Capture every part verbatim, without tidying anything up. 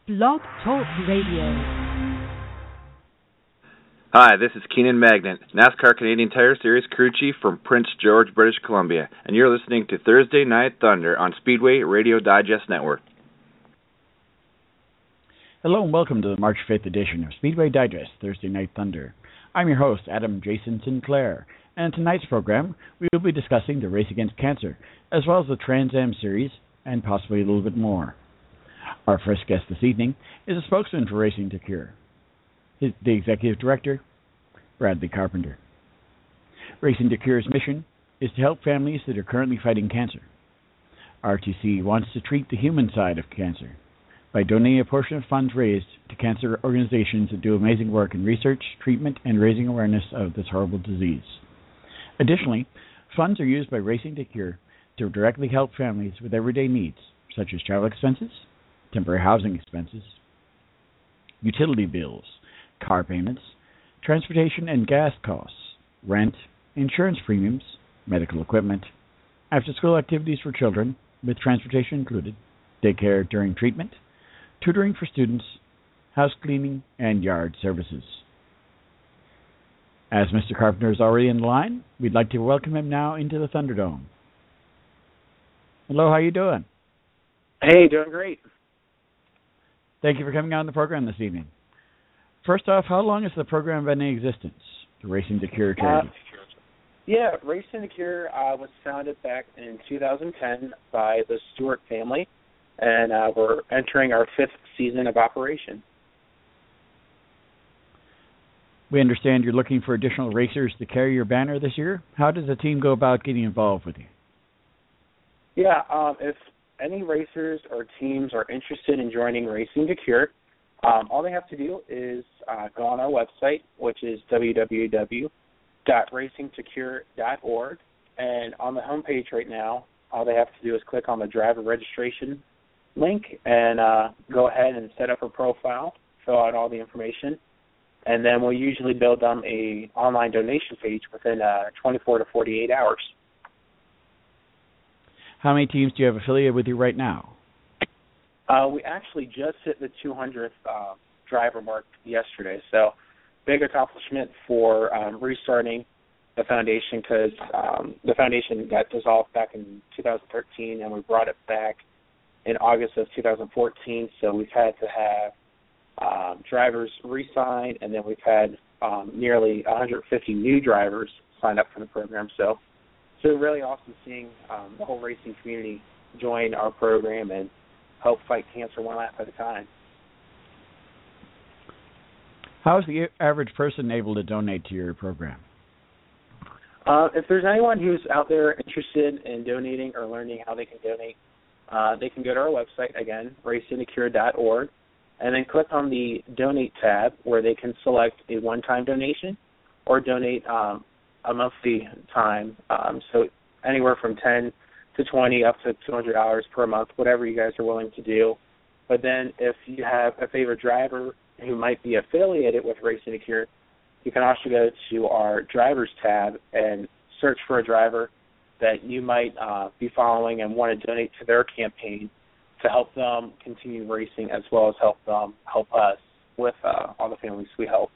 Blog Talk Radio. Hi, this is Keenan Magnet, NASCAR Canadian Tire Series crew chief from Prince George, British Columbia, and you're listening to Thursday Night Thunder on Speedway Radio Digest Network. Hello and welcome to the March fifth edition of Speedway Digest Thursday Night Thunder. I'm your host, Adam Jason Sinclair, and in tonight's program we will be discussing the Race Against Cancer, as well as the Trans Am Series, and possibly a little bit more. Our first guest this evening is a spokesman for Racing to Cure, the executive director, Bradley Carpenter. Racing to Cure's mission is to help families that are currently fighting cancer. R T C wants to treat the human side of cancer by donating a portion of funds raised to cancer organizations that do amazing work in research, treatment, and raising awareness of this horrible disease. Additionally, funds are used by Racing to Cure to directly help families with everyday needs, such as travel expenses, temporary housing expenses, utility bills, car payments, transportation and gas costs, rent, insurance premiums, medical equipment, after-school activities for children, with transportation included, daycare during treatment, tutoring for students, house cleaning, and yard services. As Mister Carpenter is already in the line, we'd like to welcome him now into the Thunderdome. Hello, how you doing? Hey, doing great. Thank you for coming on the program this evening. First off, how long has the program been in existence, the Racing to Cure charity? Uh, yeah, Racing to Cure uh, was founded back in two thousand ten by the Stewart family, and uh, we're entering our fifth season of operation. We understand you're looking for additional racers to carry your banner this year. How does the team go about getting involved with you? Yeah, um, if any racers or teams are interested in joining Racing to Cure, um, all they have to do is uh, go on our website, which is w w w dot racing to cure dot org, and on the homepage right now, all they have to do is click on the driver registration link and uh, go ahead and set up a profile, fill out all the information, and then we'll usually build them a online donation page within uh, twenty-four to forty-eight hours. How many teams do you have affiliated with you right now? Uh, we actually just hit the two hundredth uh, driver mark yesterday, so big accomplishment for um, restarting the foundation, because um, the foundation got dissolved back in two thousand thirteen, and we brought it back in August of two thousand fourteen, so we've had to have um, drivers re-sign, and then we've had um, nearly one hundred fifty new drivers sign up for the program, so it's been really awesome seeing um, the whole racing community join our program and help fight cancer one lap at a time. How is the average person able to donate to your program? Uh, if there's anyone who's out there interested in donating or learning how they can donate, uh, they can go to our website, again, racing to cure dot org, and then click on the Donate tab, where they can select a one-time donation or donate um, a monthly time, um, so anywhere from ten to twenty up to two hundred dollars per month, whatever you guys are willing to do. But then if you have a favorite driver who might be affiliated with Racing to Cure, you can also go to our Drivers tab and search for a driver that you might uh, be following and want to donate to their campaign to help them continue racing, as well as help them help us with uh, all the families we help.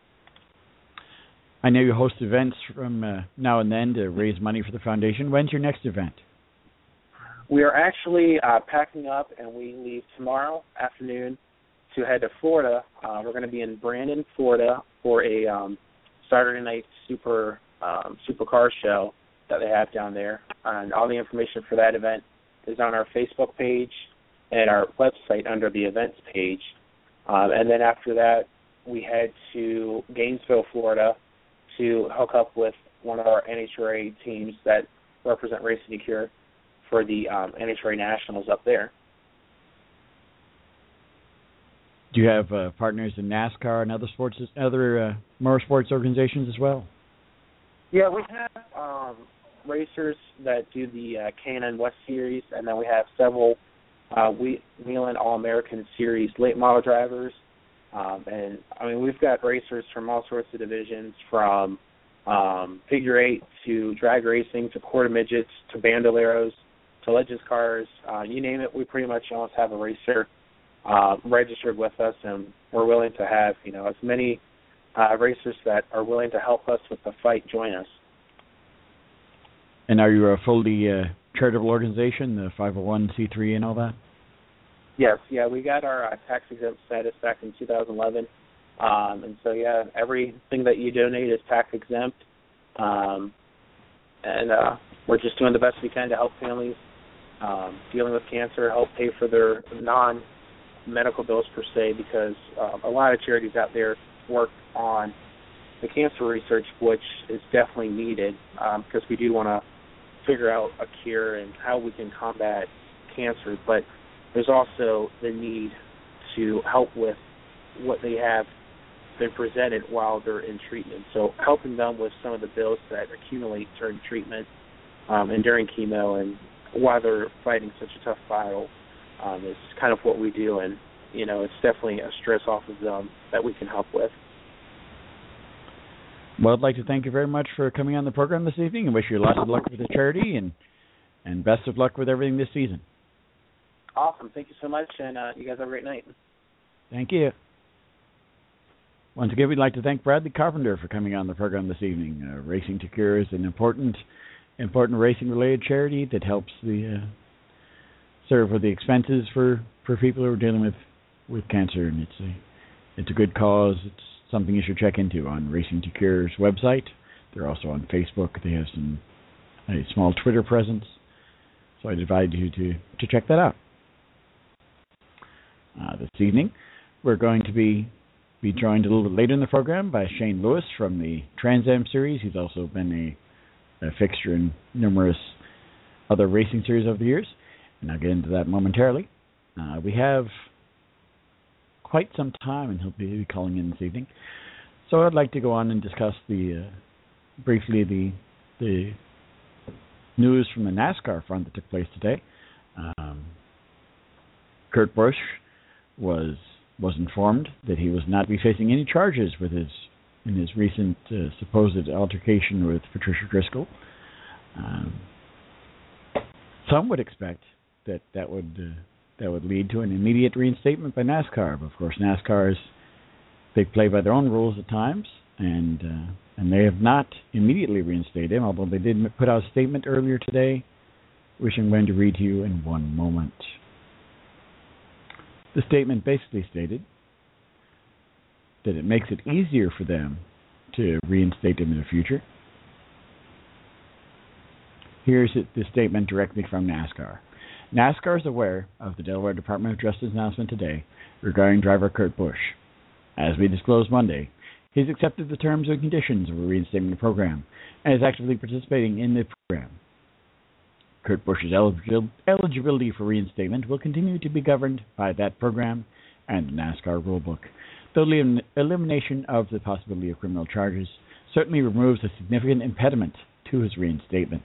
I know you host events from uh, now and then to raise money for the foundation. When's your next event? We are actually uh, packing up, and we leave tomorrow afternoon to head to Florida. Uh, we're going to be in Brandon, Florida, for a um, Saturday night super um, supercar show that they have down there. And all the information for that event is on our Facebook page and our website under the events page. Um, and then after that, we head to Gainesville, Florida, to hook up with one of our N H R A teams that represent Racing to Cure for the um, N H R A Nationals up there. Do you have uh, partners in NASCAR and other sports, other uh, motorsports organizations as well? Yeah, we have um, racers that do the uh, K and N West Series, and then we have several uh, we, Whelen All-American Series late model drivers. Um, and, I mean, we've got racers from all sorts of divisions, from um, figure eight to drag racing to quarter midgets to bandoleros to legends cars. Uh, you name it, we pretty much almost have a racer uh, registered with us, and we're willing to have, you know, as many uh, racers that are willing to help us with the fight join us. And are you a fully uh, charitable organization, the five oh one c three and all that? Yes, yeah, we got our uh, tax-exempt status back in two thousand eleven. Um, and so, yeah, everything that you donate is tax-exempt. Um, and uh, we're just doing the best we can to help families um, dealing with cancer, help pay for their non-medical bills per se, because uh, a lot of charities out there work on the cancer research, which is definitely needed, um, because we do want to figure out a cure and how we can combat cancer. But there's also the need to help with what they have been presented while they're in treatment. So helping them with some of the bills that accumulate during treatment um, and during chemo and while they're fighting such a tough battle um, is kind of what we do. And, you know, it's definitely a stress off of them that we can help with. Well, I'd like to thank you very much for coming on the program this evening and wish you lots of luck with the charity and, and best of luck with everything this season. Awesome. Thank you so much, and uh, you guys have a great night. Thank you. Once again, we'd like to thank Bradley Carpenter for coming on the program this evening. Uh, Racing to Cure is an important, important racing-related charity that helps the uh, serve with the expenses for, for people who are dealing with, with cancer, and it's a it's a good cause. It's something you should check into on Racing to Cure's website. They're also on Facebook. They have some a small Twitter presence, so I'd advise you to to check that out. Uh, this evening, we're going to be be joined a little bit later in the program by Shane Lewis from the Trans Am series. He's also been a, a fixture in numerous other racing series over the years, and I'll get into that momentarily. Uh, we have quite some time, and he'll be calling in this evening. So I'd like to go on and discuss the uh, briefly the the news from the NASCAR front that took place today. Um, Kurt Busch was was informed that he was not to be facing any charges with his in his recent uh, supposed altercation with Patricia Driscoll. Um, some would expect that that would uh, that would lead to an immediate reinstatement by NASCAR. But of course, NASCAR is they play by their own rules at times, and uh, and they have not immediately reinstated him. Although they did put out a statement earlier today, which I'm going to read to you in one moment. The statement basically stated that it makes it easier for them to reinstate him in the future. Here's the statement directly from NASCAR. NASCAR is aware of the Delaware Department of Justice announcement today regarding driver Kurt Busch. As we disclosed Monday, he's accepted the terms and conditions of a reinstatement program and is actively participating in the program. Kurt Busch's eligibil- eligibility for reinstatement will continue to be governed by that program and the NASCAR rulebook. The elim- elimination of the possibility of criminal charges certainly removes a significant impediment to his reinstatement.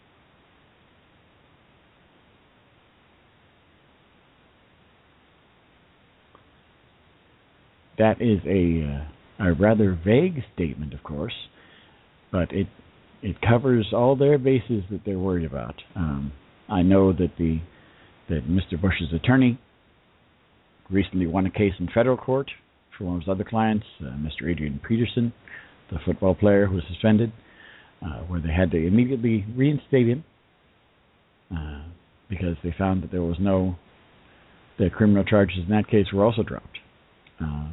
That is a, uh, a rather vague statement, of course, but it It covers all their bases that they're worried about. Um, I know that the that Mister Busch's attorney recently won a case in federal court for one of his other clients, uh, Mister Adrian Peterson, the football player who was suspended, uh, where they had to immediately reinstate him uh, because they found that there was no the criminal charges in that case were also dropped. Uh,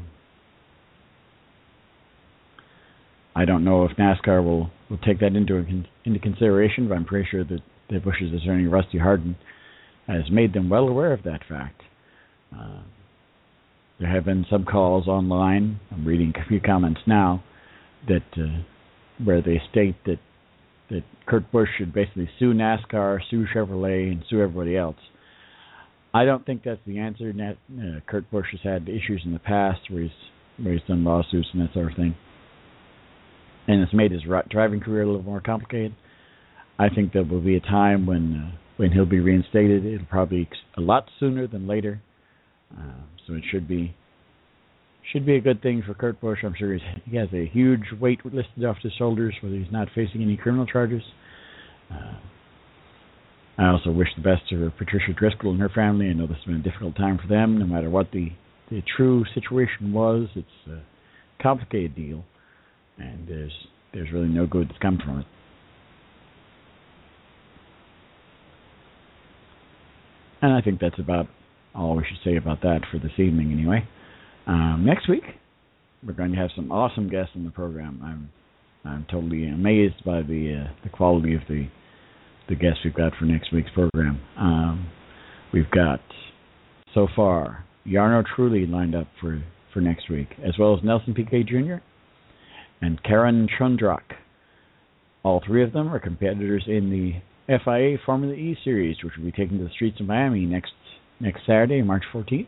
I don't know if NASCAR will, will take that into into consideration, but I'm pretty sure that, that Busch's attorney, Rusty Hardin, has made them well aware of that fact. Uh, there have been some calls online, I'm reading a few comments now, that uh, where they state that, that Kurt Busch should basically sue NASCAR, sue Chevrolet, and sue everybody else. I don't think that's the answer. Nat, uh, Kurt Busch has had issues in the past where he's, where he's done lawsuits and that sort of thing, and it's made his driving career a little more complicated. I think there will be a time when uh, when he'll be reinstated. It'll probably be a lot sooner than later, uh, so it should be should be a good thing for Kurt Busch. I'm sure he's, he has a huge weight lifted off his shoulders, whether he's not facing any criminal charges. Uh, I also wish the best to Patricia Driscoll and her family. I know this has been a difficult time for them, no matter what the, the true situation was. It's a complicated deal, and there's there's really no good that's come from it. And I think that's about all we should say about that for this evening, anyway. Um, next week, we're going to have some awesome guests on the program. I'm I'm totally amazed by the uh, the quality of the the guests we've got for next week's program. Um, we've got, so far, Jarno Trulli lined up for, for next week, as well as Nelson Piquet Junior and Karan Chundrak. All three of them are competitors in the F I A Formula E Series, which will be taken to the streets of Miami next next Saturday, March fourteenth.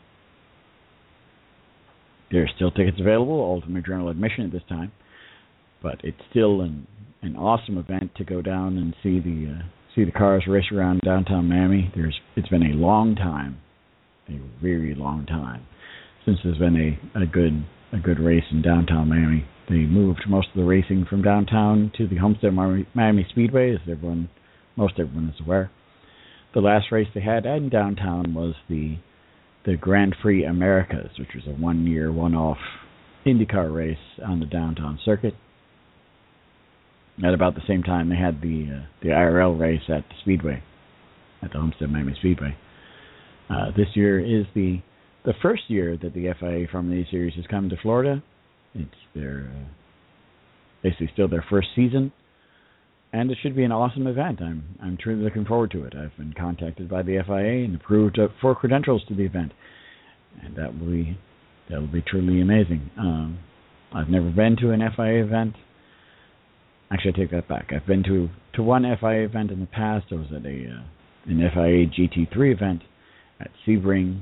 There are still tickets available, ultimate general admission at this time, but it's still an an awesome event to go down and see the uh, see the cars race around downtown Miami. There's it's been a long time, a very long time, since there's been a, a good a good race in downtown Miami. They moved most of the racing from downtown to the Homestead Miami, Miami Speedway, as everyone most everyone is aware. The last race they had in downtown was the the Grand Prix Americas, which was a one-year, one-off IndyCar race on the downtown circuit. At about the same time, they had the uh, the I R L race at the Speedway, at the Homestead Miami Speedway. Uh, this year is the the first year that the F I A Formula E Series has come to Florida. It's their uh, basically still their first season, and it should be an awesome event. I'm I'm truly looking forward to it. I've been contacted by the F I A and approved uh, for credentials to the event, and that will be that will be truly amazing. Um, I've never been to an F I A event. Actually, I take that back. I've been to, to one F I A event in the past. I was at a uh, an F I A G T three event at Sebring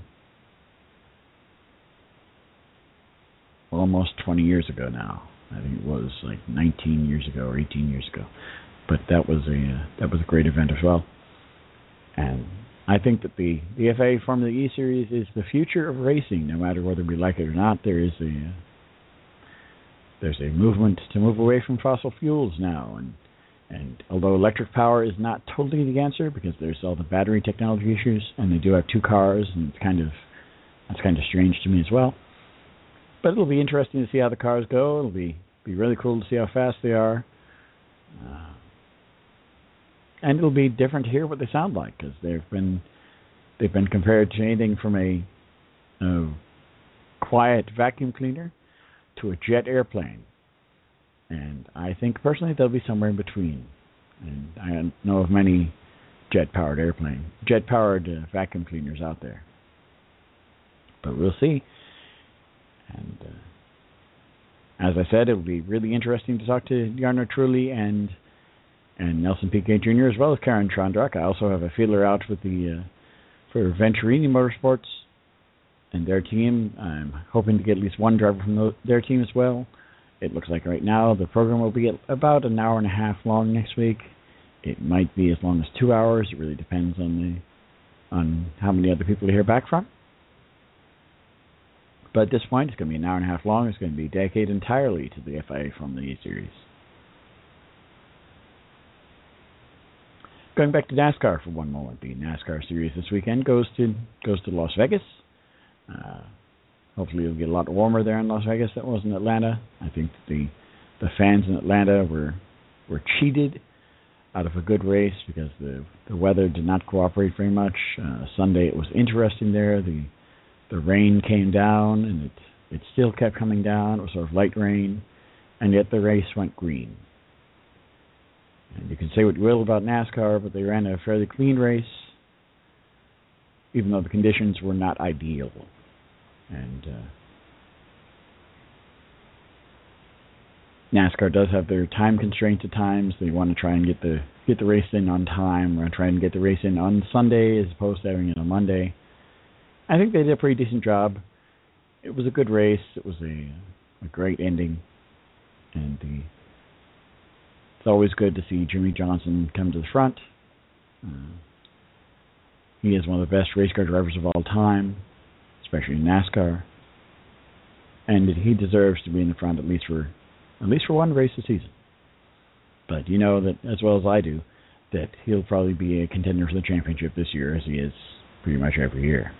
almost twenty years ago now. I think it was like nineteen years ago or eighteen years ago. But that was a uh, that was a great event as well. And I think that the, the F I A Formula E Series is the future of racing, no matter whether we like it or not. There is a uh, There's a movement to move away from fossil fuels now, and and although electric power is not totally the answer because there's all the battery technology issues, and they do have two cars, and it's kind of that's kind of strange to me as well. But it'll be interesting to see how the cars go. It'll be be really cool to see how fast they are, uh, and it'll be different to hear what they sound like because they've been they've been compared to anything from a, a quiet vacuum cleaner to a jet airplane, and I think personally they'll be somewhere in between. And I know of many jet-powered airplane, jet-powered uh, vacuum cleaners out there, but we'll see. And uh, as I said, it'll be really interesting to talk to Jarno Trulli and and Nelson Piquet Junior as well as Karan Chundrak. I also have a feeler out with the uh, for Venturini Motorsports and their team. I'm hoping to get at least one driver from the, their team as well. It looks like right now the program will be about an hour and a half long next week. It might be as long as two hours. It really depends on the on how many other people to hear back from. But at this point, it's going to be an hour and a half long. It's going to be dedicated entirely to the F I A Formula E Series. Going back to NASCAR for one moment, the NASCAR series this weekend goes to goes to Las Vegas. Uh, hopefully it'll get a lot warmer there in Las Vegas than it was in Atlanta. I think the the fans in Atlanta were were cheated out of a good race because the the weather did not cooperate very much. Uh, Sunday it was interesting there. The the rain came down and it it still kept coming down. It was sort of light rain, and yet the race went green. And you can say what you will about NASCAR, but they ran a fairly clean race, even though the conditions were not ideal. And uh, NASCAR does have their time constraints at times. They want to try and get the get the race in on time. We're trying to get the race in on Sunday as opposed to having it on Monday. I think they did a pretty decent job. It was a good race. It was a, a great ending. And the, it's always good to see Jimmie Johnson come to the front. Uh, he is one of the best race car drivers of all time, especially in NASCAR. And he deserves to be in the front at least for at least for one race a season. But you know that as well as I do, that he'll probably be a contender for the championship this year, as he is pretty much every year.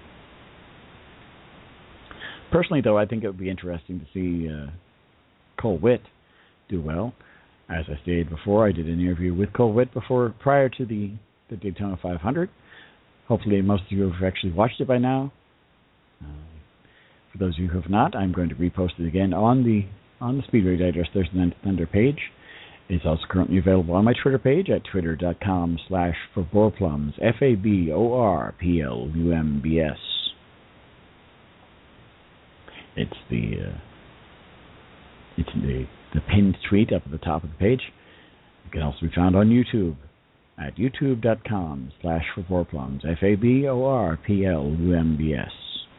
Personally, though, I think it would be interesting to see uh, Cole Witt do well. As I stated before, I did an interview with Cole Witt before, prior to the, the Daytona five hundred. Hopefully most of you have actually watched it by now. Uh, for those of you who have not, I'm going to repost it again on the on the Speedway Digest Thursday Night Thunder page. It's also currently available on my Twitter page at twitter.com slash Faborplums, F A B O R P L U M B S. It's the uh, it's the the pinned tweet up at the top of the page. It can also be found on YouTube at youtube.com slash Faborplums, F A B O R P L U M B S.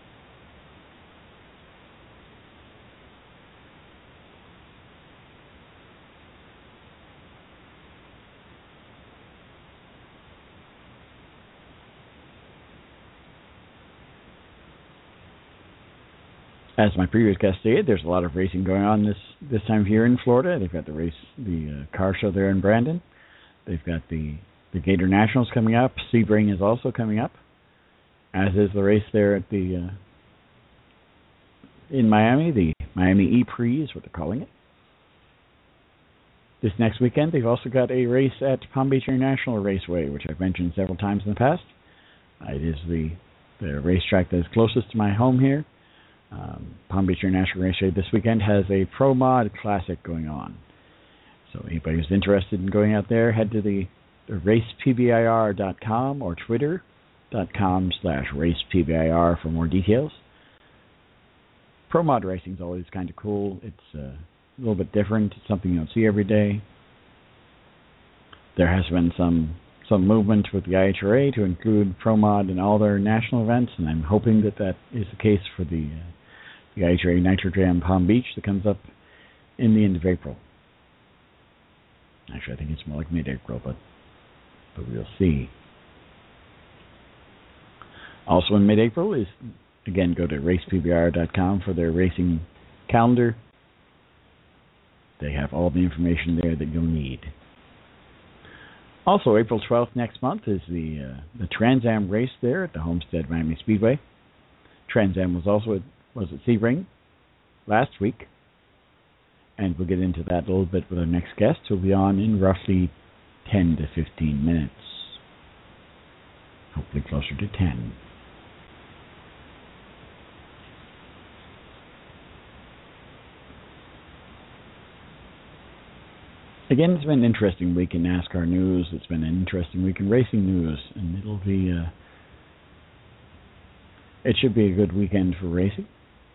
As my previous guest stated, there's a lot of racing going on this, this time of year in Florida. They've got the race, the uh, car show there in Brandon. They've got the, the Gator Nationals coming up. Sebring is also coming up, as is the race there at the uh, in Miami. The Miami E-Prix is what they're calling it. This next weekend, they've also got a race at Palm Beach International Raceway, which I've mentioned several times in the past. Uh, it is the, the racetrack that is closest to my home here. Um, Palm Beach International Raceway this weekend has a Pro Mod Classic going on. So anybody who's interested in going out there, head to the, the race P B I R dot com or twitter.com slash racepbir for more details. Pro Mod racing is always kind of cool. It's uh, a little bit different. It's something you don't see every day. There has been some some movement with the I H R A to include Pro Mod in all their national events, and I'm hoping that that is the case for the uh, the I H R A Nitro Jam Palm Beach that comes up in the end of April. Actually, I think it's more like mid-April, but but we'll see. Also in mid-April is, again, go to race P B R dot com for their racing calendar. They have all the information there that you'll need. Also, April twelfth next month is the uh, the Trans Am race there at the Homestead Miami Speedway. Trans Am was also at, was at Sebring last week, and we'll get into that a little bit with our next guest, who'll be on in roughly ten to fifteen minutes. Hopefully closer to ten. Again, it's been an interesting week in NASCAR news. It's been an interesting week in racing news, and it'll be uh, it should be a good weekend for racing.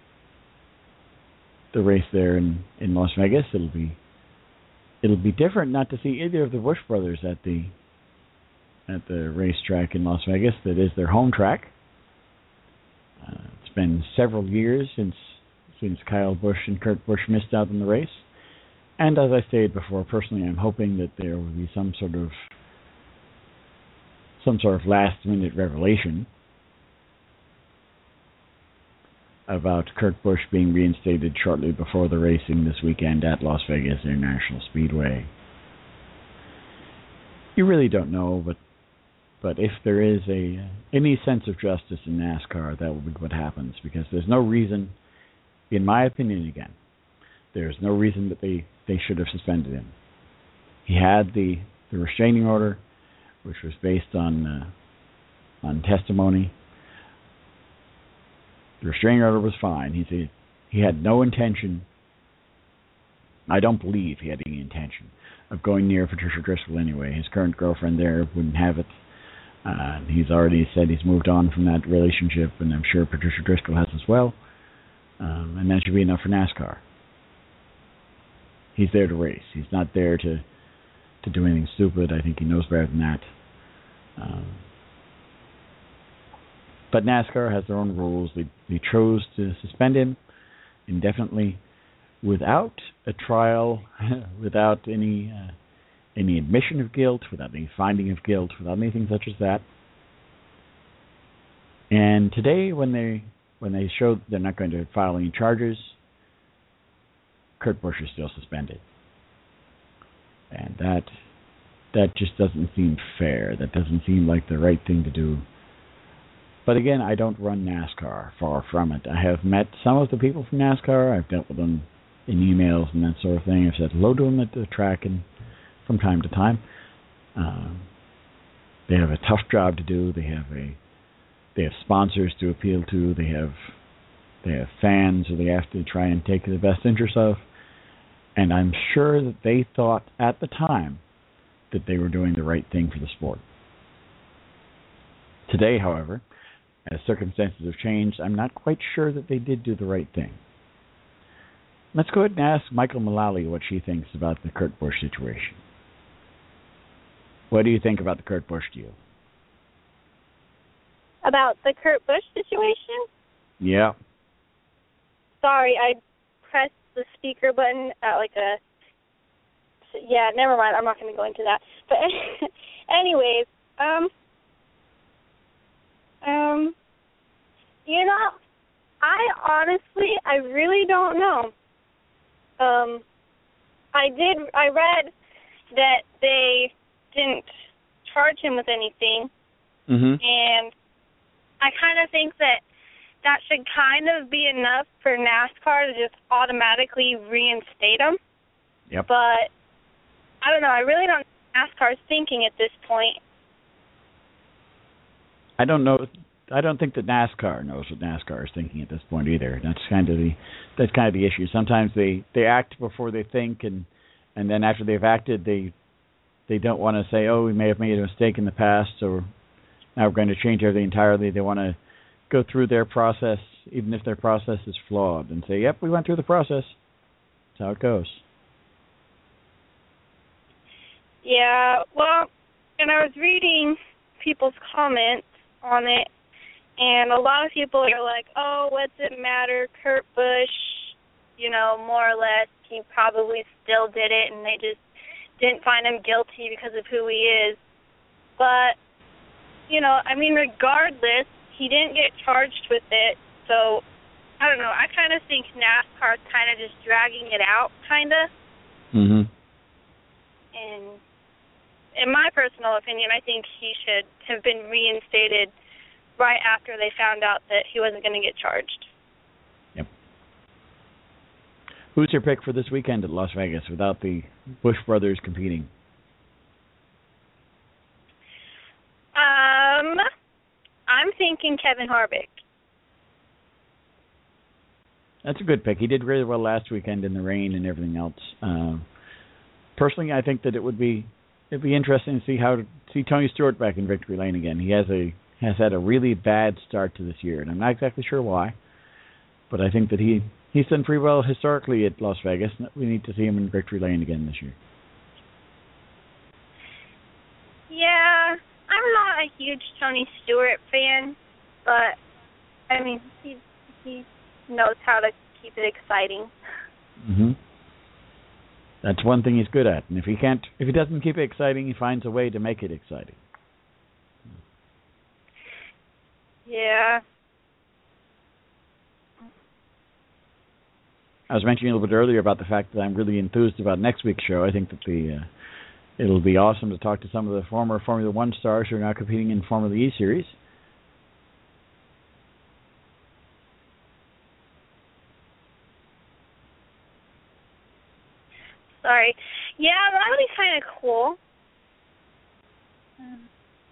The race there in, in Las Vegas, it'll be it'll be different not to see either of the Busch brothers at the at the racetrack in Las Vegas that is their home track. Uh, it's been several years since since Kyle Busch and Kurt Busch missed out on the race. And as I stated before, personally, I'm hoping that there will be some sort of some sort of last-minute revelation about Kurt Busch being reinstated shortly before the racing this weekend at Las Vegas International Speedway. You really don't know, but but if there is a any sense of justice in NASCAR, that will be what happens, because there's no reason, in my opinion, again, there's no reason that they, they should have suspended him. He had the, the restraining order, which was based on uh, on testimony. The restraining order was fine. He said he had no intention, I don't believe he had any intention, of going near Patricia Driscoll anyway. His current girlfriend there wouldn't have it. Uh, he's already said he's moved on from that relationship, and I'm sure Patricia Driscoll has as well. Um, and that should be enough for NASCAR. He's there to race. He's not there to to do anything stupid. I think he knows better than that. Um, but NASCAR has their own rules. They, they chose to suspend him indefinitely without a trial, without any uh, any admission of guilt, without any finding of guilt, without anything such as that. And today, when they when they showed they're not going to file any charges, Kurt Busch is still suspended. And that that just doesn't seem fair. That doesn't seem like the right thing to do. But again, I don't run NASCAR, far from it. I have met some of the people from NASCAR. I've dealt with them in emails and that sort of thing. I've said hello to them at the track and from time to time. Uh, they have a tough job to do. They have a they have sponsors to appeal to. They have they have fans who they have to try and take the best interest of. And I'm sure that they thought at the time that they were doing the right thing for the sport. Today, however, as circumstances have changed, I'm not quite sure that they did do the right thing. Let's go ahead and ask Michael Mullally what she thinks about the Kurt Busch situation. What do you think about the Kurt Busch deal? About the Kurt Busch situation? Yeah. Sorry, I pressed the speaker button at like a... Yeah, never mind. I'm not going to go into that. But anyways, um... Um, you know, I honestly, I really don't know. Um, I did, I read that they didn't charge him with anything, mm-hmm. and I kind of think that that should kind of be enough for NASCAR to just automatically reinstate him. Yep. But, I don't know, I really don't know what NASCAR's thinking at this point. I don't know. I don't think that NASCAR knows what NASCAR is thinking at this point either. That's kind of the that's kind of the issue. Sometimes they, they act before they think, and and then after they've acted, they they don't want to say, oh, we may have made a mistake in the past, or now we're going to change everything entirely. They want to go through their process, even if their process is flawed, and say, yep, we went through the process. That's how it goes. Yeah, well, and I was reading people's comments on it, and a lot of people are like, oh, what's it matter, Kurt Busch, you know, more or less, he probably still did it, and they just didn't find him guilty because of who he is. But, you know, I mean, regardless, he didn't get charged with it, so, I don't know, I kind of think NASCAR's kind of just dragging it out, kind of. Mm-hmm. And in my personal opinion, I think he should have been reinstated right after they found out that he wasn't going to get charged. Yep. Who's your pick for this weekend at Las Vegas without the Busch brothers competing? Um, I'm thinking Kevin Harvick. That's a good pick. He did really well last weekend in the rain and everything else. Uh, personally, I think that it would be it'd be interesting to see how to see Tony Stewart back in victory lane again. He has a has had a really bad start to this year, and I'm not exactly sure why. But I think that he, he's done pretty well historically at Las Vegas. We need to see him in victory lane again this year. Yeah, I'm not a huge Tony Stewart fan, but I mean he he knows how to keep it exciting. Mm-hmm. That's one thing he's good at, and if he can't, if he doesn't keep it exciting, he finds a way to make it exciting. Yeah. I was mentioning a little bit earlier about the fact that I'm really enthused about next week's show. I think that the uh, it'll be awesome to talk to some of the former Formula One stars who are now competing in Formula E Series. Sorry. Yeah, that would be kind of cool. Um.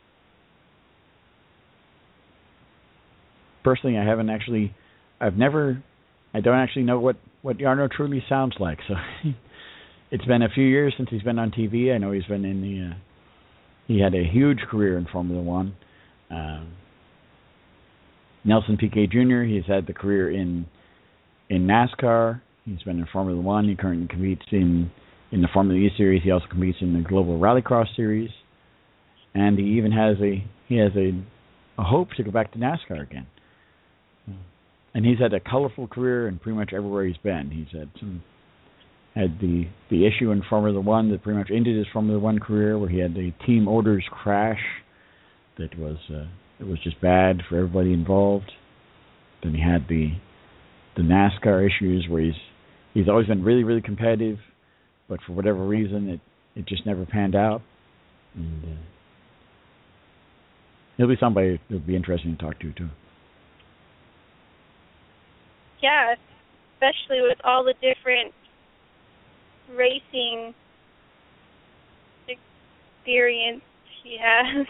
Personally, I haven't actually, I've never, I don't actually know what, what Jarno Trulli sounds like. So it's been a few years since he's been on T V. I know he's been in the, uh, he had a huge career in Formula One. Um, Nelson Piquet Junior, he's had the career in in NASCAR. He's been in Formula One. He currently competes in, in the Formula E Series. He also competes in the Global Rallycross Series. And he even has a, he has a, a hope to go back to NASCAR again. And he's had a colorful career in pretty much everywhere he's been. He's had some had the the issue in Formula One that pretty much ended his Formula One career, where he had the team orders crash that was uh, it was just bad for everybody involved. Then he had the the NASCAR issues where he's he's always been really really competitive, but for whatever reason it, it just never panned out. And, uh, he'll be somebody that'll be interesting to talk to, too. Yeah, especially with all the different racing experience she has.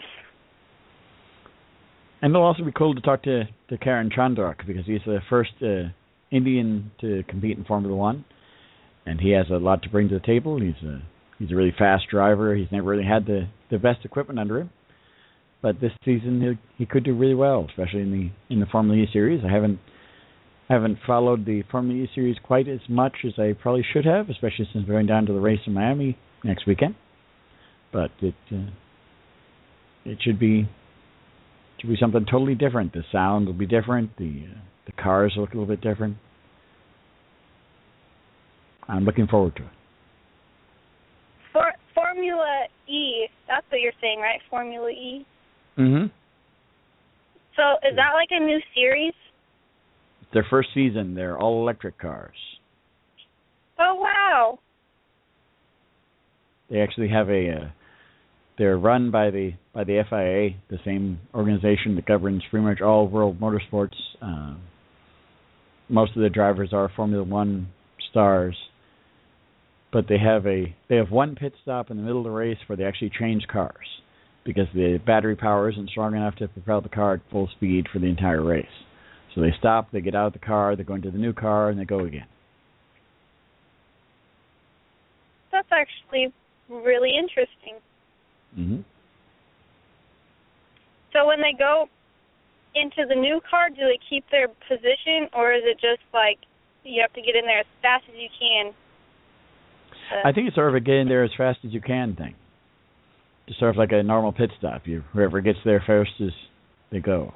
And it'll also be cool to talk to, to Karan Chandrak, because he's the first uh, Indian to compete in Formula One, and he has a lot to bring to the table. He's a he's a really fast driver. He's never really had the, the best equipment under him, but this season he, he could do really well, especially in the in the Formula E series. I haven't haven't followed the Formula E series quite as much as I probably should have, especially since we're going down to the race in Miami next weekend. But it uh, it should be. Should be something totally different. The sound will be different. The uh, the cars look a little bit different. I'm looking forward to it. For Formula E, that's what you're saying, right? Formula E. Mm-hmm. So is that like a new series? Their first season, they're all electric cars. Oh wow! They actually have a. Uh, They're run by the by the F I A, the same organization that governs pretty much all world motorsports. Uh, most of the drivers are Formula One stars, but they have a they have one pit stop in the middle of the race where they actually change cars because the battery power isn't strong enough to propel the car at full speed for the entire race. So they stop, they get out of the car, they go into the new car, and they go again. That's actually really interesting. Mm-hmm. So when they go into the new car, do they keep their position, or is it just like you have to get in there as fast as you can? Uh, I think it's sort of a get in there as fast as you can thing. Just sort of like a normal pit stop. You whoever gets there first is they go.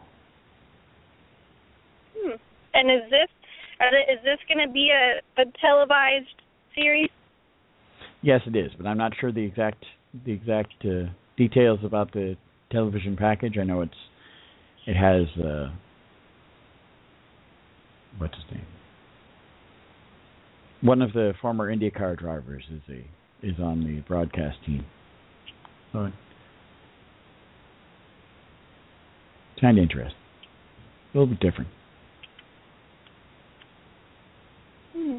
Hmm. And is this are they, is this going to be a, a televised series? Yes, it is, but I'm not sure the exact the exact uh, details about the television package. I know it's it has uh, what's his name? One of the former IndyCar drivers is a is on the broadcast team. So it's kind of interesting. A little bit different. Hmm.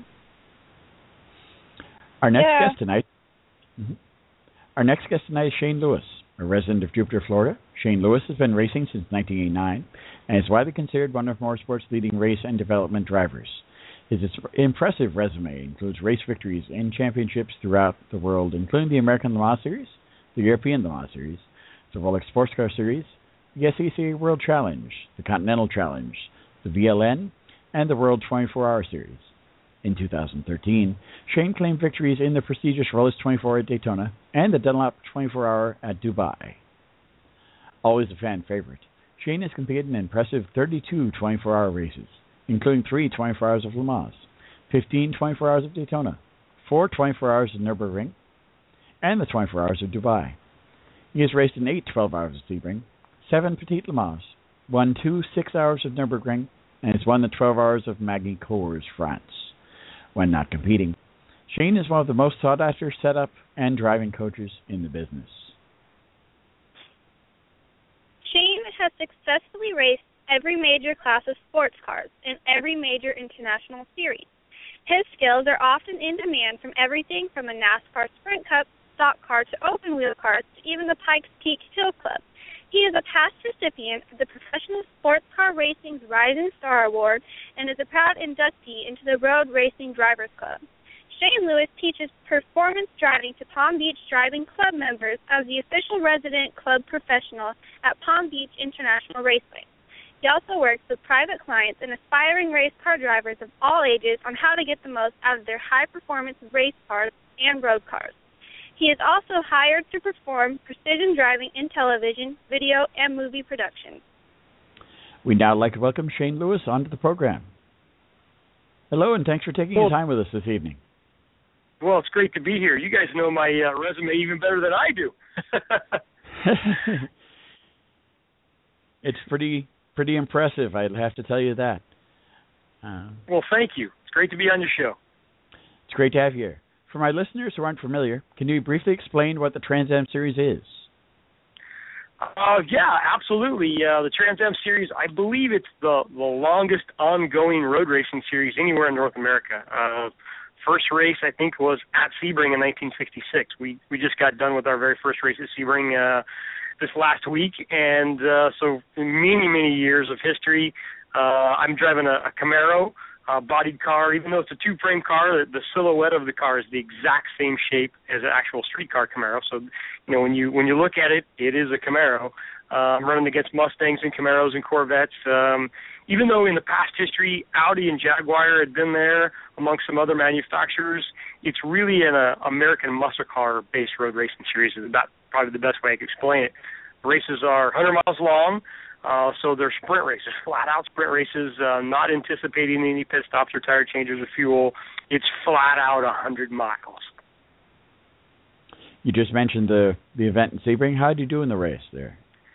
Our next Yeah. guest tonight. Mm-hmm. Our next guest tonight is Shane Lewis, a resident of Jupiter, Florida. Shane Lewis has been racing since nineteen eighty-nine and is widely considered one of motorsport's leading race and development drivers. His impressive resume includes race victories in championships throughout the world, including the American Le Mans Series, the European Le Mans Series, the Rolex Sports Car Series, the S E C World Challenge, the Continental Challenge, the V L N, and the World twenty-four hour Series. In two thousand thirteen, Shane claimed victories in the prestigious Rolex twenty-four at Daytona and the Dunlop twenty-four hour at Dubai. Always a fan favorite, Shane has competed in an impressive thirty-two twenty-four hour races, including three twenty-four hours of Le Mans, fifteen twenty-four hours of Daytona, four twenty-four hours of Nürburgring, and the twenty-four hours of Dubai. He has raced in eight twelve hours of Sebring, seven Petit Le Mans, won two six hours of Nürburgring, and has won the twelve hours of Magny-Cours, France. When not competing, Shane is one of the most sought-after setup and driving coaches in the business. Shane has successfully raced every major class of sports cars in every major international series. His skills are often in demand from everything from a NASCAR Sprint Cup stock car to open-wheel cars to even the Pikes Peak Hill Club. He is a past recipient of the Professional Sports Car Racing's Rising Star Award and is a proud inductee into the Road Racing Drivers Club. Shane Lewis teaches performance driving to Palm Beach Driving Club members as the official resident club professional at Palm Beach International Raceway. He also works with private clients and aspiring race car drivers of all ages on how to get the most out of their high-performance race cars and road cars. He is also hired to perform precision driving in television, video, and movie production. We'd now like to welcome Shane Lewis onto the program. Hello, and thanks for taking well, your time with us this evening. Well, it's great to be here. You guys know my uh, resume even better than I do. It's pretty pretty impressive, I'd have to tell you that. Uh, well, thank you. It's great to be on your show. It's great to have you here. For my listeners who aren't familiar, can you briefly explain what the Trans Am Series is? Uh, yeah, absolutely. Uh, the Trans Am Series, I believe it's the, the longest ongoing road racing series anywhere in North America. Uh, first race, I think, was at Sebring in nineteen sixty-six. We we just got done with our very first race at Sebring uh, this last week, and uh, so many, many years of history. Uh, I'm driving a, a Camaro. Uh, bodied car, even though it's a two-frame car, the, the silhouette of the car is the exact same shape as an actual streetcar Camaro. So, you know, when you when you look at it, it is a Camaro. Uh, I'm running against Mustangs and Camaros and Corvettes. Um, even though in the past history, Audi and Jaguar had been there amongst some other manufacturers, it's really an uh, American muscle car-based road racing series. Is about probably the best way I can explain it. The races are one hundred miles long. Uh, so they're sprint races, flat-out sprint races, uh, not anticipating any pit stops or tire changes or fuel. It's flat-out one hundred miles. You just mentioned the, the event in Sebring. How did you do in the race there?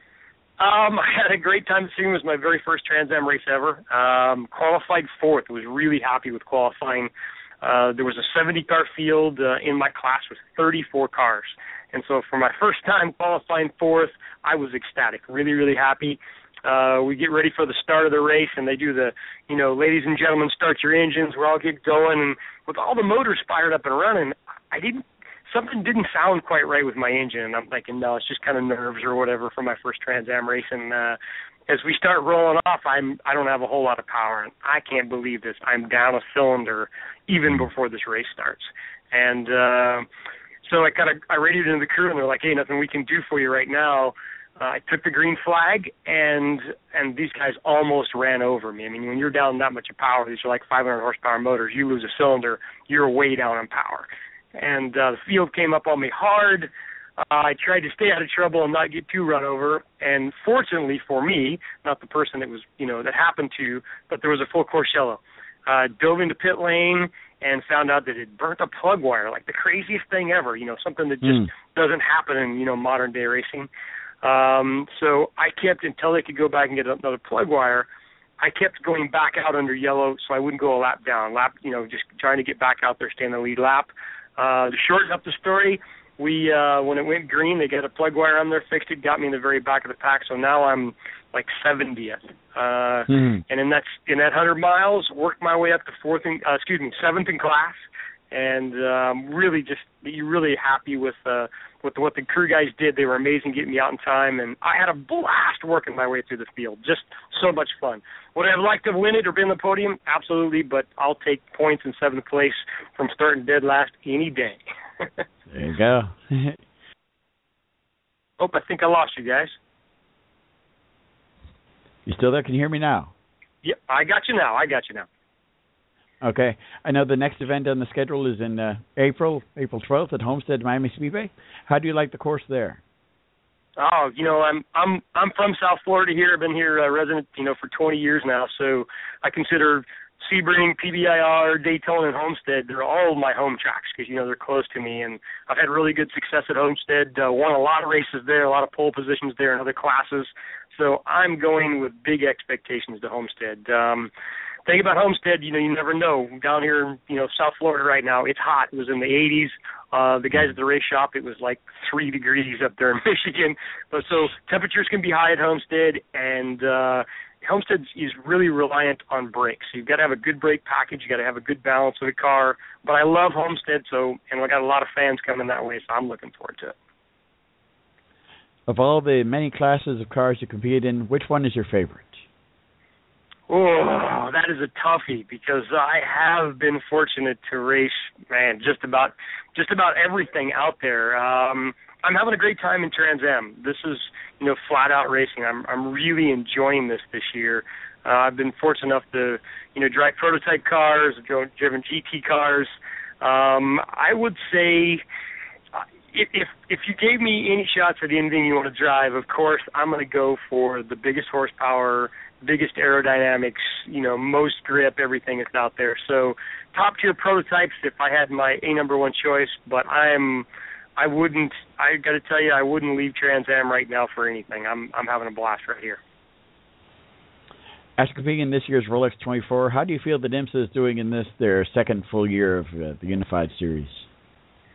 Um, I had a great time. Sebring was my very first Trans Am race ever. Um, qualified fourth. Was really happy with qualifying. Uh, there was a seventy-car field uh, in my class with thirty-four cars. And so for my first time qualifying fourth, I was ecstatic, really, really happy. Uh, we get ready for the start of the race, and they do the, you know, ladies and gentlemen, start your engines. We're all get going. And with all the motors fired up and running, I didn't, something didn't sound quite right with my engine. And I'm thinking, no, it's just kind of nerves or whatever for my first Trans Am race. And uh, as we start rolling off, I'm, I don't have a whole lot of power. And I can't believe this. I'm down a cylinder even before this race starts. And, uh, So I kind of I radioed into the crew, and they're like, "Hey, nothing we can do for you right now." Uh, I took the green flag, and and these guys almost ran over me. I mean, when you're down that much of power, these are like five hundred horsepower motors. You lose a cylinder, you're way down on power. And uh, the field came up on me hard. Uh, I tried to stay out of trouble and not get too run over. And fortunately for me, not the person that was you know that happened to, but there was a full course yellow. Uh, dove into pit lane and found out that it burnt a plug wire, like the craziest thing ever, you know, something that just mm. doesn't happen in, you know, modern day racing. Um, so I kept, until they could go back and get another plug wire, I kept going back out under yellow so I wouldn't go a lap down, lap, you know, just trying to get back out there, stay in the lead lap. Uh, to shorten up the story, we, uh, when it went green, they got a plug wire on there, fixed it, got me in the very back of the pack, so now I'm like seventieth. Uh, mm. And in that in that one hundred miles, worked my way up to fourth, in, uh, excuse me, seventh in class, and um, really just you're really happy with uh, with what the crew guys did. They were amazing getting me out in time, and I had a blast working my way through the field. Just so much fun. Would I have liked to win it or been on the podium? Absolutely, but I'll take points in seventh place from starting dead last any day. There you go. Oh, I think I lost you guys. You still there? Can you hear me now? Yep, I got you now. I got you now. Okay. I know the next event on the schedule is in uh, April, April twelfth at Homestead Miami Speedway. How do you like the course there? Oh, you know, I'm I'm I'm from South Florida here. I've been here uh, resident, you know, for twenty years now. So I consider Sebring, P B I R, Daytona, and Homestead, they're all my home tracks because, you know, they're close to me. And I've had really good success at Homestead, uh, won a lot of races there, a lot of pole positions there in other classes. So I'm going with big expectations to Homestead. Um, thing about Homestead, you know, you never know. Down here, you know, South Florida right now, it's hot. It was in the eighties. Uh, the guys at the race shop, it was like three degrees up there in Michigan. But so temperatures can be high at Homestead, and uh, Homestead is really reliant on brakes. So you've got to have a good brake package. You've got to have a good balance of the car. But I love Homestead, so and I got a lot of fans coming that way, so I'm looking forward to it. Of all the many classes of cars you compete in, which one is your favorite? Oh, that is a toughie because I have been fortunate to race, man, just about just about everything out there. Um, I'm having a great time in Trans Am. This is, you know, flat out racing. I'm I'm really enjoying this this year. Uh, I've been fortunate enough to, you know, drive prototype cars, driven G T cars. Um, I would say if, if if you gave me any shots at anything you want to drive, of course I'm going to go for the biggest horsepower, biggest aerodynamics, you know, most grip, everything that's out there. So top tier prototypes if I had my a number one choice, but I'm I wouldn't I got to tell you I wouldn't leave Trans Am right now for anything. I'm I'm having a blast right here. After competing in this year's Rolex twenty-four, how do you feel that IMSA is doing in this their second full year of uh, the Unified Series?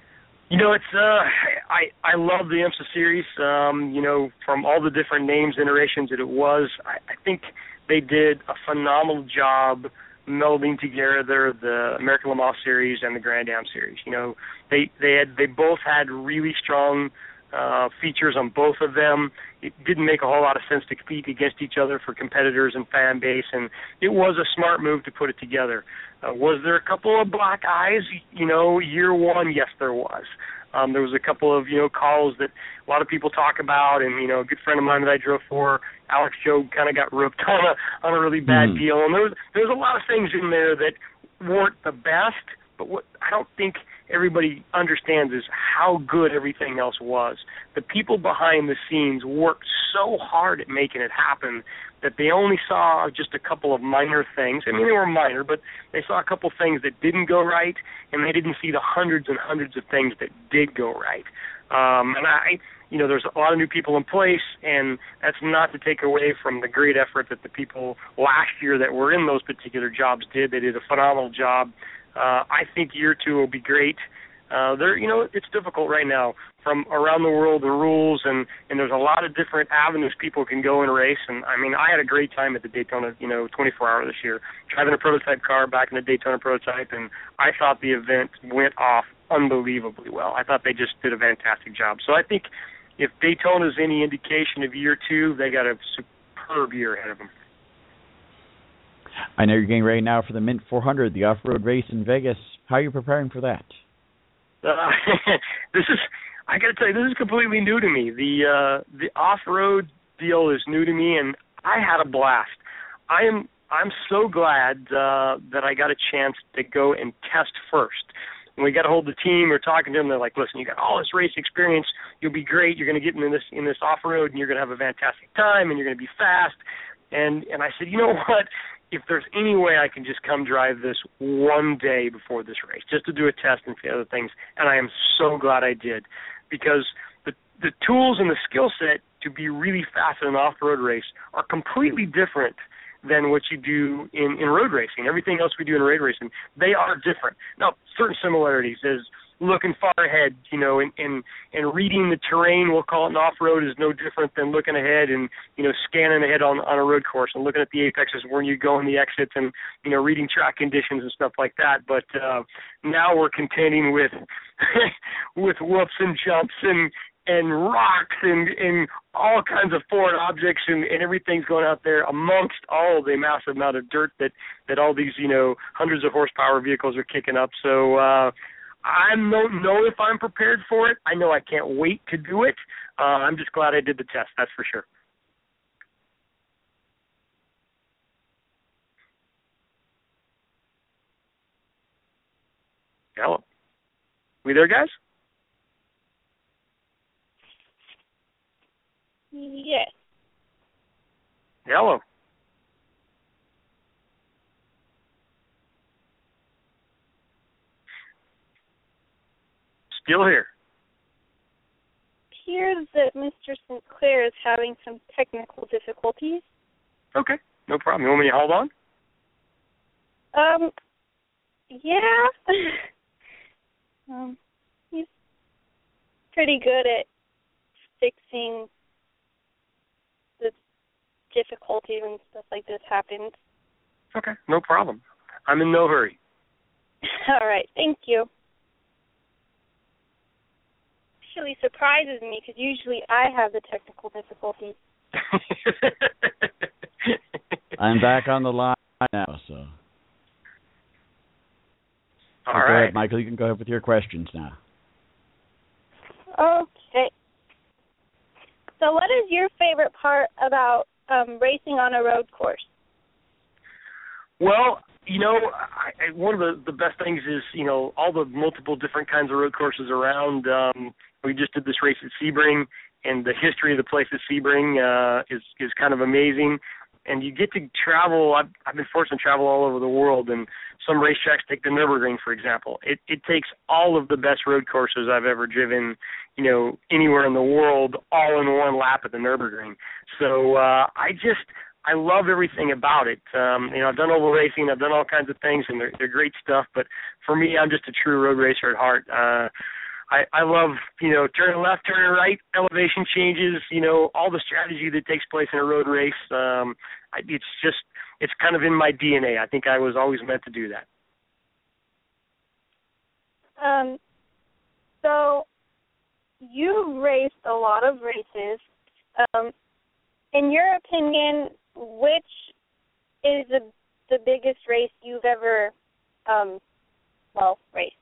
You know, it's uh, I I love the IMSA series. Um, you know, from all the different names, iterations that it was, I, I think they did a phenomenal job melding together the American Le Mans series and the Grand Am series. You know, they they had they both had really strong uh, features on both of them. It didn't make a whole lot of sense to compete against each other for competitors and fan base, and it was a smart move to put it together. Uh, was there a couple of black eyes? You know, year one, yes, there was. Um, there was a couple of, you know, calls that a lot of people talk about, and, you know, a good friend of mine that I drove for, Alex Job, kind of got ripped on a on a really bad mm. deal. And there was, there was a lot of things in there that weren't the best, but what I don't think everybody understands is how good everything else was. The people behind the scenes worked so hard at making it happen that they only saw just a couple of minor things. I mean, they were minor, but they saw a couple things that didn't go right, and they didn't see the hundreds and hundreds of things that did go right. Um, and I, you know, there's a lot of new people in place, and that's not to take away from the great effort that the people last year that were in those particular jobs did. They did a phenomenal job. Uh, I think year two will be great. Uh, there, you know, it's difficult right now from around the world, the rules, and, and there's a lot of different avenues people can go and race. And, I mean, I had a great time at the Daytona, you know, twenty-four hour this year, driving a prototype car back in the Daytona prototype, and I thought the event went off unbelievably well. I thought they just did a fantastic job. So I think if Daytona is any indication of year two, they got a superb year ahead of them. I know you're getting ready now for the Mint four hundred, the off-road race in Vegas. How are you preparing for that? Uh, this is, I got to tell you, this is completely new to me. The uh, the off-road deal is new to me, and I had a blast. I am I'm so glad uh, that I got a chance to go and test first. When we got a hold of the team, we we're talking to them. They're like, "Listen, you got all this race experience. You'll be great. You're going to get in this in this off-road, and you're going to have a fantastic time, and you're going to be fast." And and I said, "You know what? If there's any way I can just come drive this one day before this race, just to do a test and see other things," and I am so glad I did, because the the tools and the skill set to be really fast in an off-road race are completely different than what you do in, in road racing. Everything else we do in road racing, they are different. Now, certain similarities is looking far ahead, you know, and, and, and reading the terrain, we'll call it an off-road, is no different than looking ahead and, you know, scanning ahead on, on a road course and looking at the apexes where you go in the exits and, you know, reading track conditions and stuff like that. But uh, now we're contending with with whoops and jumps and, and rocks and, and all kinds of foreign objects, and, and everything's going out there amongst all the massive amount of dirt that, that all these, you know, hundreds of horsepower vehicles are kicking up. So, uh, I don't know if I'm prepared for it. I know I can't wait to do it. Uh, I'm just glad I did the test, that's for sure. Hello. We there, guys? Yes. Hello. Still here. Appears that Mister Sinclair is having some technical difficulties. Okay, no problem. You want me to hold on? Um, yeah. um, he's pretty good at fixing the difficulties and stuff like this happens. Okay, no problem. I'm in no hurry. All right, thank you. Actually surprises me because usually I have the technical difficulties. I'm back on the line now, so. All so right. Go ahead, Michael, you can go ahead with your questions now. Okay. So what is your favorite part about um, racing on a road course? Well, you know, I, I, one of the, the best things is, you know, all the multiple different kinds of road courses around. Um, we just did this race at Sebring, and the history of the place at Sebring uh, is, is kind of amazing. And you get to travel. I've, I've been fortunate to travel all over the world, and some racetracks, take the Nürburgring, for example. It, it takes all of the best road courses I've ever driven, you know, anywhere in the world, all in one lap at the Nürburgring. So uh, I just... I love everything about it. Um, you know, I've done oval racing, I've done all kinds of things, and they're, they're great stuff. But for me, I'm just a true road racer at heart. Uh, I, I love, you know, turning left, turning right, elevation changes, you know, all the strategy that takes place in a road race. Um, I, it's just, it's kind of in my D N A. I think I was always meant to do that. Um, so you've raced a lot of races. Um, in your opinion, which is the the biggest race you've ever, um, well, raced?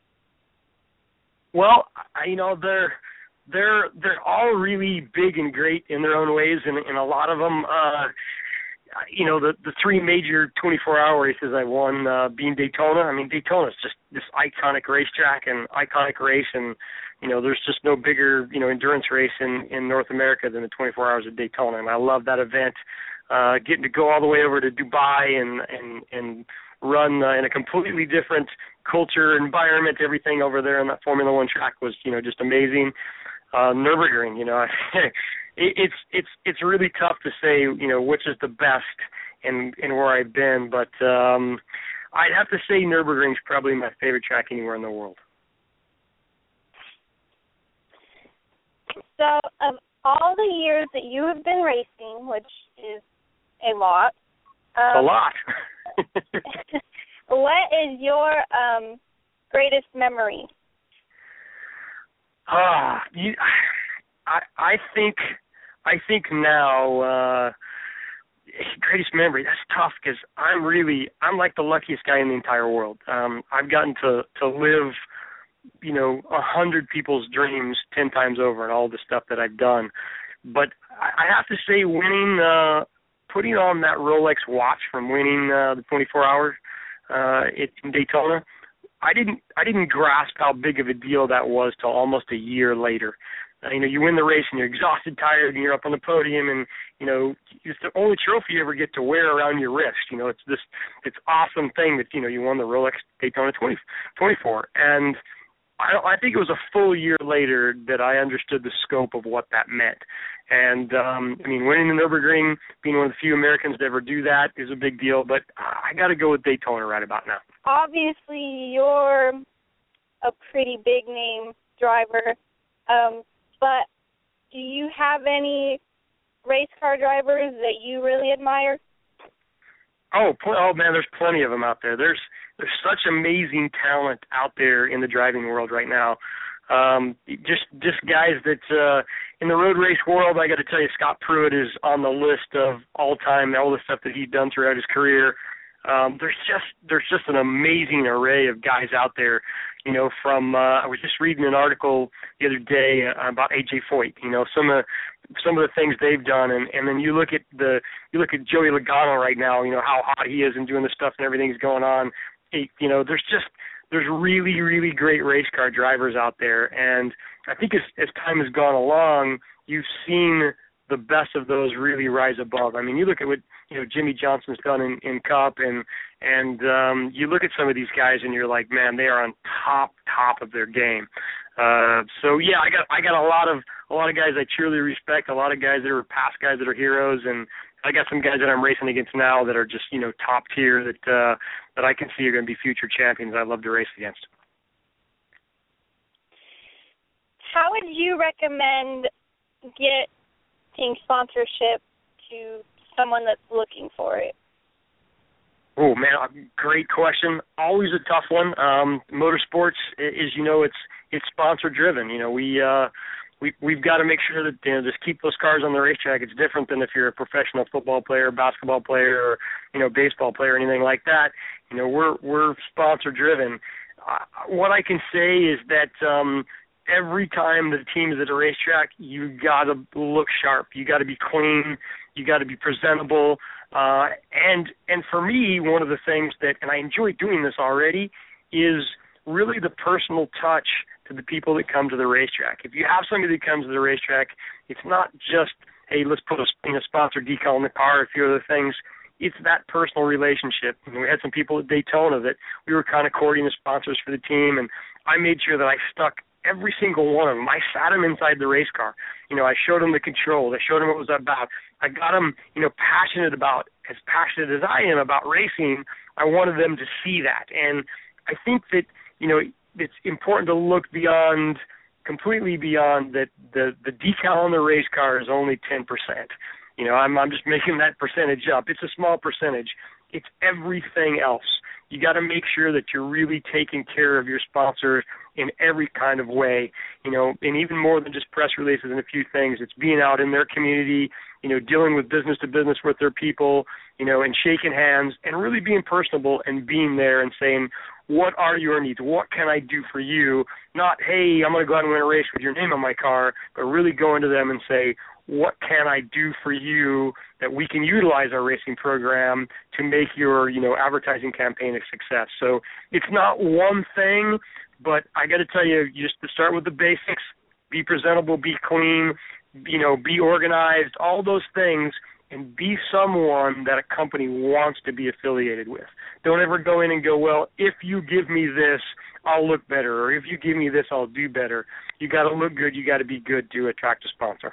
Well, I, you know, they're they're they're all really big and great in their own ways, and, and a lot of them, uh, you know, the the three major twenty-four hour races I won, uh, being Daytona. I mean, Daytona is just this iconic racetrack and iconic race, and you know, there's just no bigger, you know, endurance race in, in North America than the twenty-four hours of Daytona, and I love that event. Uh, getting to go all the way over to Dubai and and and run uh, in a completely different culture, environment, everything over there on that Formula One track was, you know, just amazing. Uh, Nürburgring, you know, it, it's it's it's really tough to say, you know, which is the best and and where I've been, but um, I'd have to say Nürburgring's probably my favorite track anywhere in the world. So, of all the years that you have been racing, which is a lot, um, a lot. what is your um, greatest memory? Ah, uh, you, I I think I think now uh, greatest memory. That's tough because I'm really I'm like the luckiest guy in the entire world. Um, I've gotten to to live, you know, a hundred people's dreams ten times over, and all the stuff that I've done. But I, I have to say, winning, uh, putting on that Rolex watch from winning uh, the twenty-four hours uh, in Daytona, I didn't I didn't grasp how big of a deal that was till almost a year later. Uh, you know, you win the race and you're exhausted, tired, and you're up on the podium, and you know it's the only trophy you ever get to wear around your wrist. You know, it's this it's awesome thing that you know you won the Rolex Daytona twenty, twenty-four, and I, I think it was a full year later that I understood the scope of what that meant. And, um, I mean, winning the Nürburgring, being one of the few Americans to ever do that is a big deal, but I got to go with Daytona right about now. Obviously, you're a pretty big-name driver, um, but do you have any race car drivers that you really admire? Oh, pl- oh man, there's plenty of them out there. There's there's such amazing talent out there in the driving world right now. Um, just just guys that uh, in the road race world, I got to tell you, Scott Pruitt is on the list of all time, all the stuff that he's done throughout his career. Um, there's just there's just an amazing array of guys out there. You know, from uh, I was just reading an article the other day uh, about A J Foyt. You know, some of some of the things they've done, and, and then you look at the you look at Joey Logano right now. You know how hot he is and doing the stuff and everything's going on. It, you know, there's just there's really really great race car drivers out there, and I think as as time has gone along, you've seen the best of those really rise above. I mean, you look at what you know Jimmy Johnson's done in, in Cup, and and um, you look at some of these guys, and you're like, man, they are on top top of their game. Uh, so yeah, I got I got a lot of a lot of guys I truly respect, a lot of guys that are past guys that are heroes, and I got some guys that I'm racing against now that are just you know top tier that uh, that I can see are going to be future champions. I love to race against. How would you recommend get sponsorship to someone that's looking for it? Oh man, great question. Always a tough one. Um, motorsports is, you know, it's it's sponsor driven. You know, we uh, we we've got to make sure that you know just keep those cars on the racetrack. It's different than if you're a professional football player, basketball player, or you know, baseball player, or anything like that. You know, we're we're sponsor driven. Uh, what I can say is that. Um, Every time the team is at a racetrack, you got to look sharp. You got to be clean. You got to be presentable. Uh, and and for me, one of the things that, and I enjoy doing this already, is really the personal touch to the people that come to the racetrack. If you have somebody that comes to the racetrack, it's not just, hey, let's put a you know, sponsor decal in the car, a few other things. It's that personal relationship. And we had some people at Daytona that we were kind of courting the sponsors for the team, and I made sure that I stuck every single one of them. I sat them inside the race car. You know, I showed them the controls. I showed them what it was about. I got them, you know, passionate about, as passionate as I am about racing. I wanted them to see that. And I think that, you know, it's important to look beyond, completely beyond that the, the decal on the race car is only ten percent. You know, I'm I'm just making that percentage up. It's a small percentage. It's everything else. You got to make sure that you're really taking care of your sponsors in every kind of way, you know, and even more than just press releases and a few things. It's being out in their community, you know, dealing with business to business with their people, you know, and shaking hands and really being personable and being there and saying, what are your needs? What can I do for you? Not, hey, I'm going to go out and win a race with your name on my car, but really go into them and say, what can I do for you that we can utilize our racing program to make your, you know, advertising campaign a success? So it's not one thing, but I got to tell you, you just to start with the basics, be presentable, be clean, you know, be organized, all those things, and be someone that a company wants to be affiliated with. Don't ever go in and go, well, if you give me this, I'll look better, or if you give me this, I'll do better. You got to look good. You got to be good to attract a sponsor.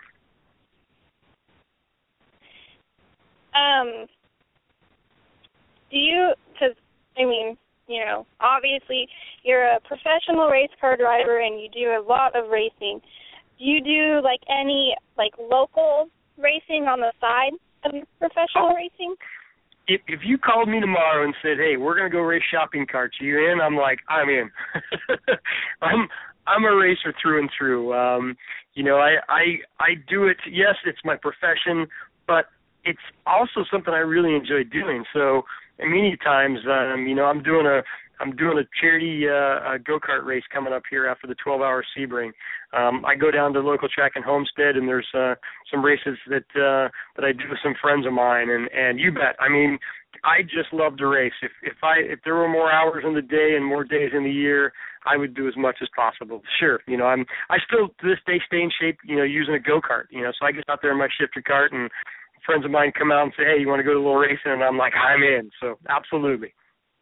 Um, do you, because, I mean, you know, obviously you're a professional race car driver and you do a lot of racing. Do you do, like, any, like, local racing on the side of your professional oh. racing? If, if you called me tomorrow and said, hey, we're going to go race shopping carts, are you in? I'm like, I'm in. I'm I'm a racer through and through. Um, you know, I, I I do it, yes, it's my profession, but it's also something I really enjoy doing. So many times, um, you know, I'm doing a I'm doing a charity uh, a go-kart race coming up here after the twelve-hour Sebring. Um, I go down to the local track in Homestead, and there's uh, some races that uh, that I do with some friends of mine. And, and you bet, I mean, I just love to race. If if I if there were more hours in the day and more days in the year, I would do as much as possible. Sure, you know, I'm I still to this day stay in shape, you know, using a go-kart. You know, so I get out there in my shifter cart, and friends of mine come out and say, hey, you want to go to a little racing? And I'm like, I'm in. So absolutely.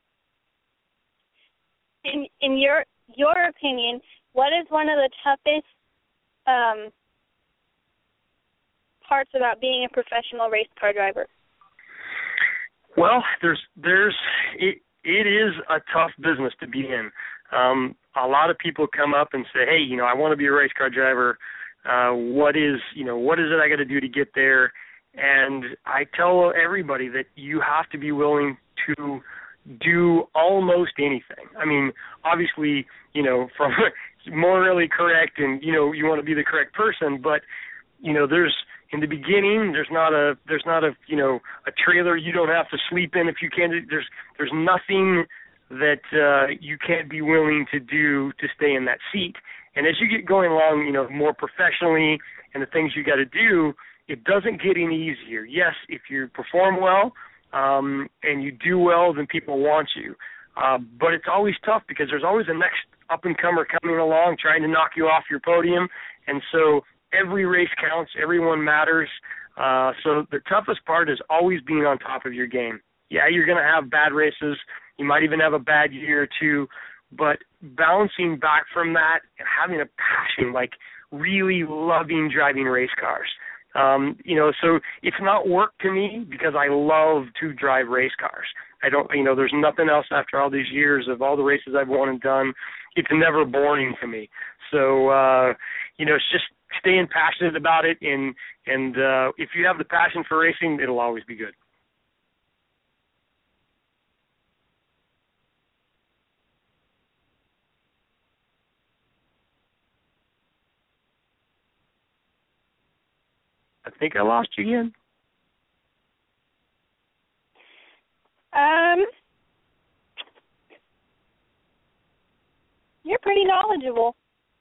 In in your your opinion, what is one of the toughest um, parts about being a professional race car driver? Well, there's there's it it is a tough business to be in. Um, a lot of people come up and say, hey, you know, I want to be a race car driver. Uh, what is you know what is it I got to do to get there? And I tell everybody that you have to be willing to do almost anything. I mean, obviously, you know, from morally correct and, you know, you want to be the correct person, but, you know, there's, in the beginning, there's not a, there's not a, you know, a trailer you don't have to sleep in if you can't, there's, there's nothing that uh, you can't be willing to do to stay in that seat. And as you get going along, you know, more professionally and the things you got to do, it doesn't get any easier. Yes, if you perform well, Um, and you do well, then people want you. Uh, but it's always tough because there's always a next up-and-comer coming along trying to knock you off your podium. And so every race counts. Everyone matters. Uh, so the toughest part is always being on top of your game. Yeah, you're going to have bad races. You might even have a bad year or two. But bouncing back from that and having a passion, like really loving driving race cars. Um, you know, so it's not work to me because I love to drive race cars. I don't, you know, there's nothing else after all these years of all the races I've won and done. It's never boring to me. So, uh, you know, it's just staying passionate about it. And, and uh, if you have the passion for racing, it'll always be good. I think I lost you again. Um, you're pretty knowledgeable.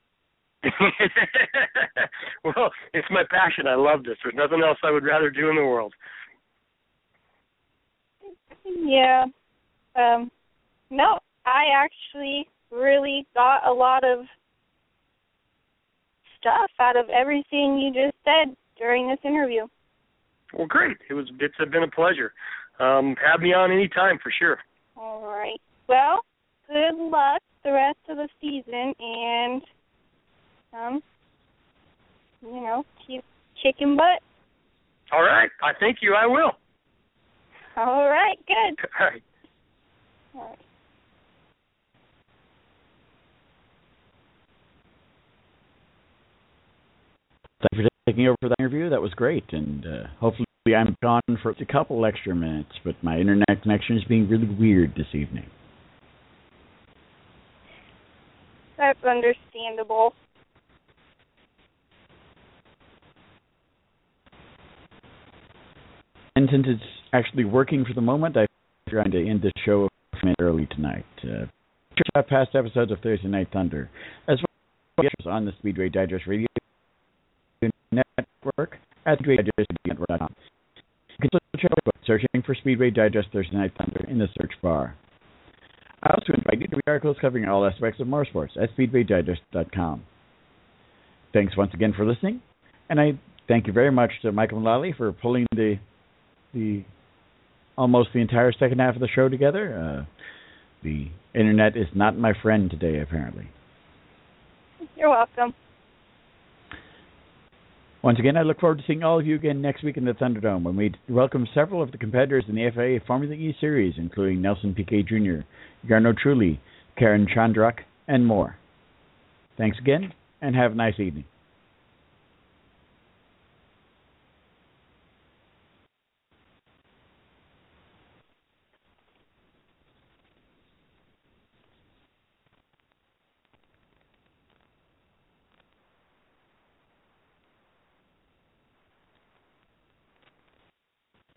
Well, it's my passion. I love this. There's nothing else I would rather do in the world. Yeah. Um, no, I actually really got a lot of stuff out of everything you just said during this interview. Well, great. It was. It's been a pleasure. Um, have me on any time for sure. All right. Well, good luck the rest of the season, and um, you know, keep kicking butt. All right. I thank you. I will. All right. Good. All right. All right. Thank you for taking over for that interview. That was great, and uh, hopefully I'm gone for a couple extra minutes, but my internet connection is being really weird this evening. That's understandable. And since it's actually working for the moment, I'm trying to end the show a minute early tonight. Uh, check out past episodes of Thursday Night Thunder, as well as on the Speedway Digest Radio Network at speedway digest network dot com. You can also check out searching for Speedway Digest Thursday Night Thunder in the search bar. I also invite you to read articles covering all aspects of motorsports at speedway digest dot com. Thanks once again for listening, and I thank you very much to Michael Mullally for pulling the the almost the entire second half of the show together. Uh, the internet is not my friend today, apparently. You're welcome. Once again, I look forward to seeing all of you again next week in the Thunderdome when we welcome several of the competitors in the F I A Formula E Series, including Nelson Piquet Junior, Jarno Trulli, Karen Chandrak, and more. Thanks again, and have a nice evening.